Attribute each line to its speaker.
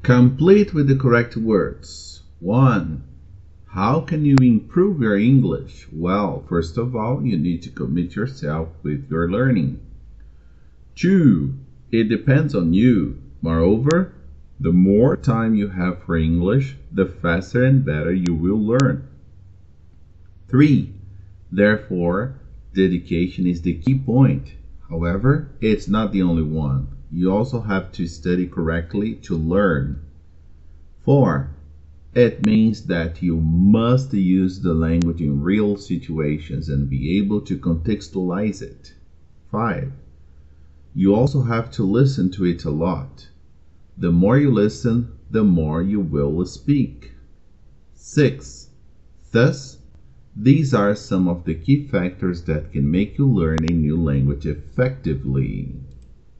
Speaker 1: Complete with the correct words. 1. How can you improve your English? Well, first of all, you need to commit yourself with your learning. 2. It depends on you. Moreover, the more time you have for English, the faster and better you will learn. 3. Therefore, dedication is the key point. However, it's not the only one. You also have to study correctly to learn. 4. It means that you must use the language in real situations and be able to contextualize it. 5. You also have to listen to it a lot. The more you listen, the more you will speak. 6. Thus, these are some of the key factors that can make you learn a new language effectively.